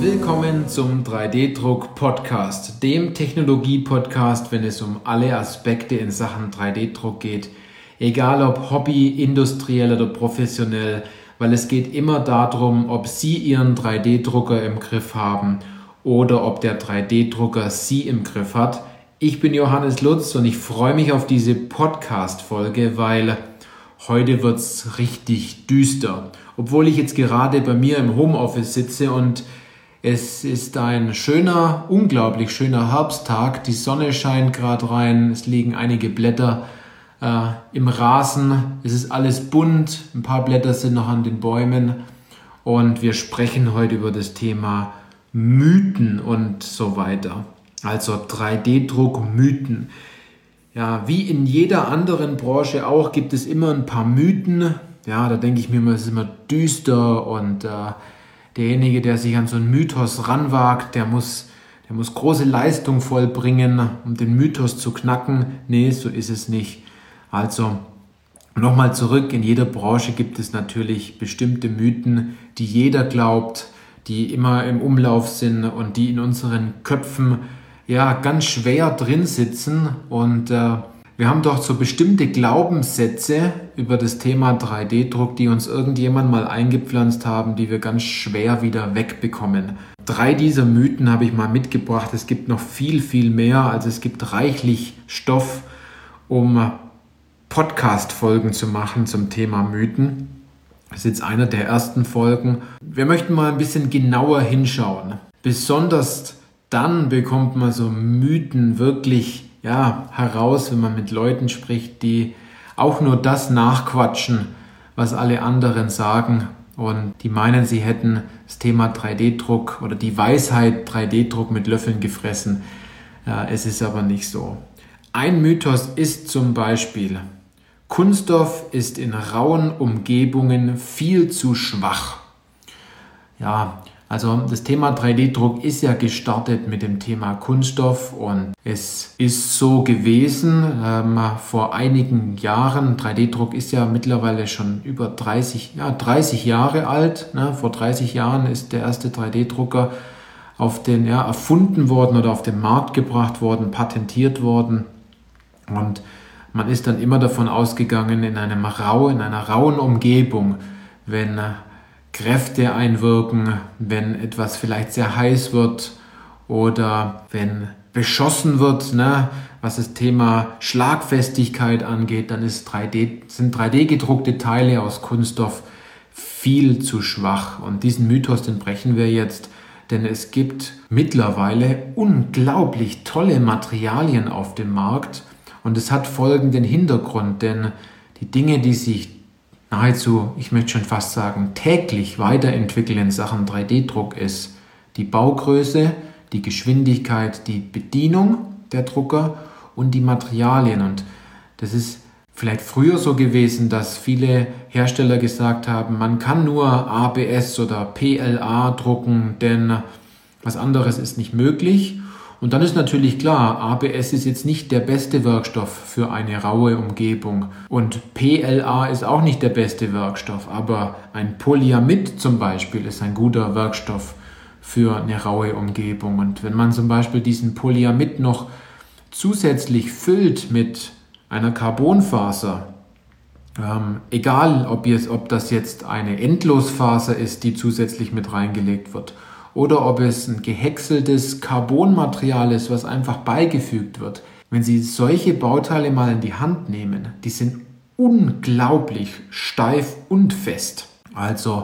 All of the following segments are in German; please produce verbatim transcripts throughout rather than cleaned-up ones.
Willkommen zum drei D Druck Podcast, dem Technologie-Podcast, wenn es um alle Aspekte in Sachen drei D Druck geht. Egal ob Hobby, industriell oder professionell, weil es geht immer darum, ob Sie Ihren drei D Drucker im Griff haben oder ob der drei D Drucker Sie im Griff hat. Ich bin Johannes Lutz und ich freue mich auf diese Podcast-Folge, weil heute wird es richtig düster. Obwohl ich jetzt gerade bei mir im Homeoffice sitze und es ist ein schöner, unglaublich schöner Herbsttag. Die Sonne scheint gerade rein, es liegen einige Blätter äh, im Rasen. Es ist alles bunt, ein paar Blätter sind noch an den Bäumen. Und wir sprechen heute über das Thema Mythen und so weiter. Also drei D Druck Mythen. Ja, wie in jeder anderen Branche auch gibt es immer ein paar Mythen. Ja, da denke ich mir immer, es ist immer düster und äh, derjenige, der sich an so einen Mythos ranwagt, der muss, der muss große Leistung vollbringen, um den Mythos zu knacken. Nee, so ist es nicht. Also nochmal zurück, in jeder Branche gibt es natürlich bestimmte Mythen, die jeder glaubt, die immer im Umlauf sind und die in unseren Köpfen ja ganz schwer drin sitzen. Und äh, wir haben doch so bestimmte Glaubenssätze über das Thema drei D Druck, die uns irgendjemand mal eingepflanzt haben, die wir ganz schwer wieder wegbekommen. Drei dieser Mythen habe ich mal mitgebracht. Es gibt noch viel, viel mehr. Also es gibt reichlich Stoff, um Podcast-Folgen zu machen zum Thema Mythen. Das ist jetzt einer der ersten Folgen. Wir möchten mal ein bisschen genauer hinschauen. Besonders dann bekommt man so Mythen wirklich ja, heraus, wenn man mit Leuten spricht, die auch nur das nachquatschen, was alle anderen sagen. Und die meinen, sie hätten das Thema drei D Druck oder die Weisheit drei D Druck mit Löffeln gefressen. Ja, es ist aber nicht so. Ein Mythos ist zum Beispiel: Kunststoff ist in rauen Umgebungen viel zu schwach. Ja, also das Thema drei D Druck ist ja gestartet mit dem Thema Kunststoff und es ist so gewesen ähm, vor einigen Jahren. drei D Druck ist ja mittlerweile schon über dreißig, ja, dreißig Jahre alt. Ne? Vor dreißig Jahren ist der erste drei D Drucker auf den, ja, erfunden worden oder auf den Markt gebracht worden, patentiert worden. Und man ist dann immer davon ausgegangen, in einem rau, in einer rauen Umgebung, wenn Kräfte einwirken, wenn etwas vielleicht sehr heiß wird oder wenn beschossen wird, ne, was das Thema Schlagfestigkeit angeht, dann ist drei D, sind drei D gedruckte Teile aus Kunststoff viel zu schwach. Und diesen Mythos, den brechen wir jetzt, denn es gibt mittlerweile unglaublich tolle Materialien auf dem Markt und es hat folgenden Hintergrund, denn die Dinge, die sich nahezu, ich möchte schon fast sagen, täglich weiterentwickeln in Sachen drei D Druck ist die Baugröße, die Geschwindigkeit, die Bedienung der Drucker und die Materialien. Und das ist vielleicht früher so gewesen, dass viele Hersteller gesagt haben, man kann nur A B S oder P L A drucken, denn was anderes ist nicht möglich. Und dann ist natürlich klar, A B S ist jetzt nicht der beste Werkstoff für eine raue Umgebung und P L A ist auch nicht der beste Werkstoff, aber ein Polyamid zum Beispiel ist ein guter Werkstoff für eine raue Umgebung. Und wenn man zum Beispiel diesen Polyamid noch zusätzlich füllt mit einer Carbonfaser, ähm, egal ob, jetzt, ob das jetzt eine Endlosfaser ist, die zusätzlich mit reingelegt wird, oder ob es ein gehäckseltes Carbonmaterial ist, was einfach beigefügt wird. Wenn Sie solche Bauteile mal in die Hand nehmen, die sind unglaublich steif und fest. Also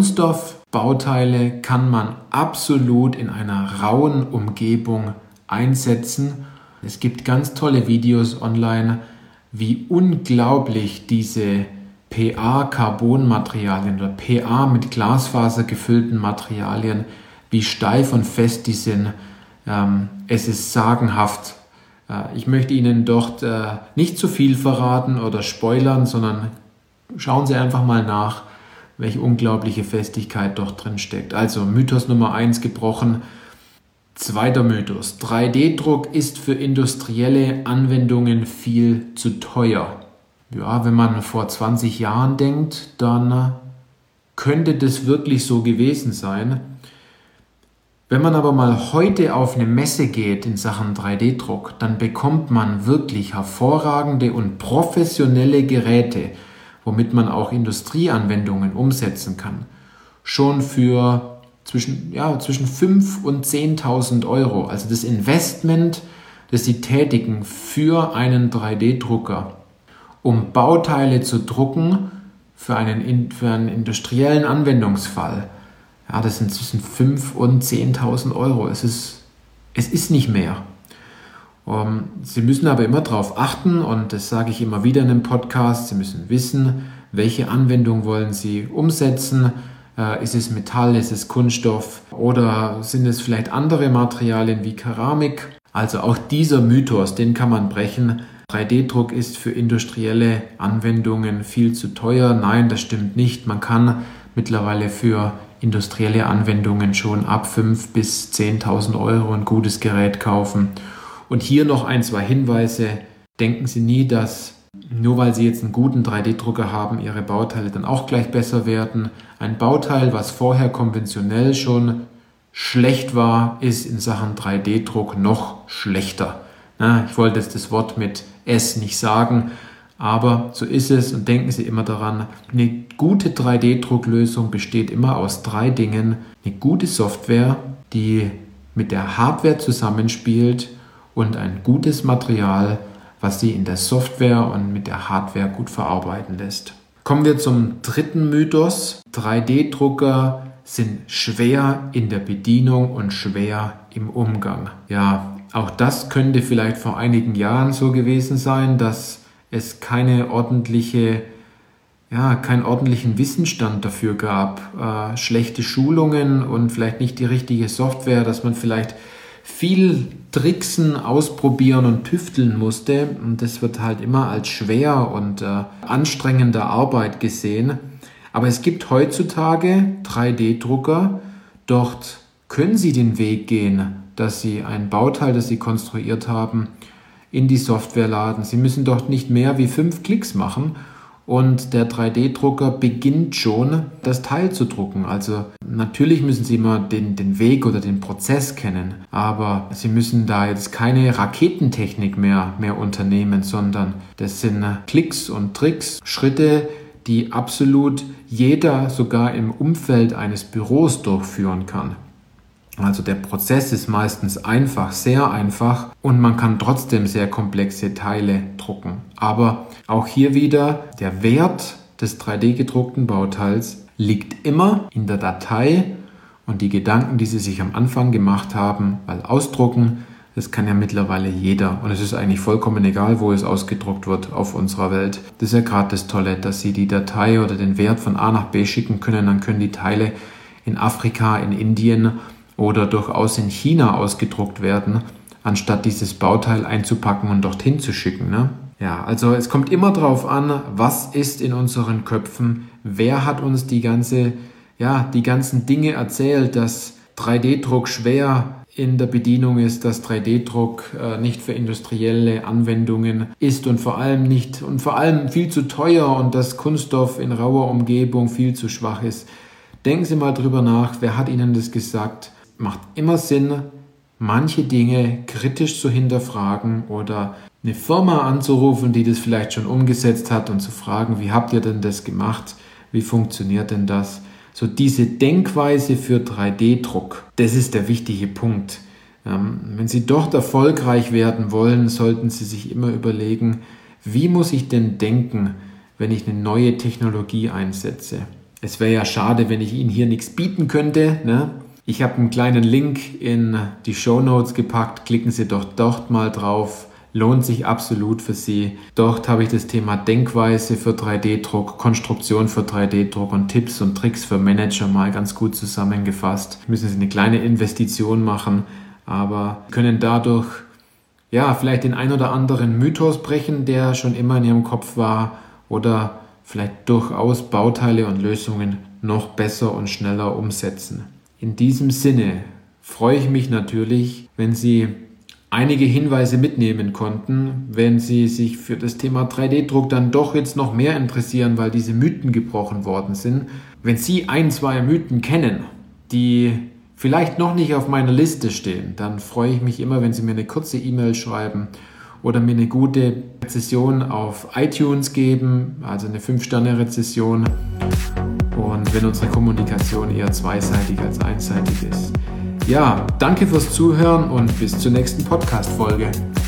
Kunststoffbauteile kann man absolut in einer rauen Umgebung einsetzen. Es gibt ganz tolle Videos online, wie unglaublich diese P A-Carbonmaterialien oder P A mit Glasfaser gefüllten Materialien, wie steif und fest die sind. Ähm, es ist sagenhaft. Äh, ich möchte Ihnen dort äh, nicht zu viel verraten oder spoilern, sondern schauen Sie einfach mal nach, welche unglaubliche Festigkeit dort drin steckt. Also Mythos Nummer eins gebrochen. Zweiter Mythos: drei D Druck ist für industrielle Anwendungen viel zu teuer. Ja, wenn man vor zwanzig Jahren denkt, dann könnte das wirklich so gewesen sein. Wenn man aber mal heute auf eine Messe geht in Sachen drei D Druck, dann bekommt man wirklich hervorragende und professionelle Geräte, womit man auch Industrieanwendungen umsetzen kann. Schon für zwischen, ja, zwischen fünftausend und zehntausend Euro. Also das Investment, das Sie tätigen für einen drei D Drucker, um Bauteile zu drucken für einen, für einen industriellen Anwendungsfall. Ja, das sind zwischen fünftausend und zehntausend Euro. Es ist, es ist nicht mehr. Um, Sie müssen aber immer darauf achten, und das sage ich immer wieder in einem Podcast, Sie müssen wissen, welche Anwendung wollen Sie umsetzen. Äh, ist es Metall, ist es Kunststoff oder sind es vielleicht andere Materialien wie Keramik? Also auch dieser Mythos, den kann man brechen. drei D Druck ist für industrielle Anwendungen viel zu teuer. Nein, das stimmt nicht. Man kann mittlerweile für industrielle Anwendungen schon ab fünftausend bis zehntausend Euro ein gutes Gerät kaufen. Und hier noch ein, zwei Hinweise. Denken Sie nie, dass nur weil Sie jetzt einen guten drei D Drucker haben, Ihre Bauteile dann auch gleich besser werden. Ein Bauteil, was vorher konventionell schon schlecht war, ist in Sachen drei D Druck noch schlechter. Na, ich wollte jetzt das Wort mit S nicht sagen, aber so ist es, und denken Sie immer daran, eine gute drei D Drucklösung besteht immer aus drei Dingen. Eine gute Software, die mit der Hardware zusammenspielt, und ein gutes Material, was Sie in der Software und mit der Hardware gut verarbeiten lässt. Kommen wir zum dritten Mythos. drei D Drucker sind schwer in der Bedienung und schwer im Umgang. Ja, auch das könnte vielleicht vor einigen Jahren so gewesen sein, dass es keine ordentliche, ja, keinen ordentlichen Wissensstand dafür gab, äh, schlechte Schulungen und vielleicht nicht die richtige Software, dass man vielleicht viel tricksen, ausprobieren und tüfteln musste, und das wird halt immer als schwer und äh, anstrengende Arbeit gesehen. Aber es gibt heutzutage drei D Drucker, dort können Sie den Weg gehen, dass Sie ein Bauteil, das Sie konstruiert haben, in die Software laden. Sie müssen dort nicht mehr wie fünf Klicks machen und der drei D Drucker beginnt schon, das Teil zu drucken. Also natürlich müssen Sie immer den, den Weg oder den Prozess kennen, aber Sie müssen da jetzt keine Raketentechnik mehr, mehr unternehmen, sondern das sind Klicks und Tricks, Schritte, die absolut jeder sogar im Umfeld eines Büros durchführen kann. Also der Prozess ist meistens einfach, sehr einfach, und man kann trotzdem sehr komplexe Teile drucken. Aber auch hier wieder, der Wert des drei D gedruckten Bauteils liegt immer in der Datei und die Gedanken, die Sie sich am Anfang gemacht haben, weil ausdrucken, das kann ja mittlerweile jeder, und es ist eigentlich vollkommen egal, wo es ausgedruckt wird auf unserer Welt. Das ist ja gerade das Tolle, dass Sie die Datei oder den Wert von A nach B schicken können, dann können die Teile in Afrika, in Indien oder durchaus in China ausgedruckt werden, anstatt dieses Bauteil einzupacken und dorthin zu schicken. Ne? Ja, also es kommt immer darauf an, was ist in unseren Köpfen, wer hat uns die ganze, ja, die ganzen Dinge erzählt, dass drei D Druck schwer in der Bedienung ist, dass drei D Druck äh, nicht für industrielle Anwendungen ist und vor allem nicht und vor allem viel zu teuer und dass Kunststoff in rauer Umgebung viel zu schwach ist. Denken Sie mal drüber nach, wer hat Ihnen das gesagt? Macht immer Sinn, manche Dinge kritisch zu hinterfragen oder eine Firma anzurufen, die das vielleicht schon umgesetzt hat, und zu fragen, wie habt ihr denn das gemacht? Wie funktioniert denn das? So diese Denkweise für drei D Druck, das ist der wichtige Punkt. Ähm, wenn Sie dort erfolgreich werden wollen, sollten Sie sich immer überlegen, wie muss ich denn denken, wenn ich eine neue Technologie einsetze? Es wäre ja schade, wenn ich Ihnen hier nichts bieten könnte, ne? Ich habe einen kleinen Link in die Shownotes gepackt. Klicken Sie doch dort mal drauf. Lohnt sich absolut für Sie. Dort habe ich das Thema Denkweise für drei D Druck, Konstruktion für drei D Druck und Tipps und Tricks für Manager mal ganz gut zusammengefasst. Müssen Sie eine kleine Investition machen, aber können dadurch ja vielleicht den ein oder anderen Mythos brechen, der schon immer in Ihrem Kopf war, oder vielleicht durchaus Bauteile und Lösungen noch besser und schneller umsetzen. In diesem Sinne freue ich mich natürlich, wenn Sie einige Hinweise mitnehmen konnten, wenn Sie sich für das Thema drei D Druck dann doch jetzt noch mehr interessieren, weil diese Mythen gebrochen worden sind. Wenn Sie ein, zwei Mythen kennen, die vielleicht noch nicht auf meiner Liste stehen, dann freue ich mich immer, wenn Sie mir eine kurze E-Mail schreiben oder mir eine gute Rezession auf iTunes geben, also eine fünf Sterne Rezession. Und wenn unsere Kommunikation eher zweiseitig als einseitig ist. Ja, danke fürs Zuhören und bis zur nächsten Podcast-Folge.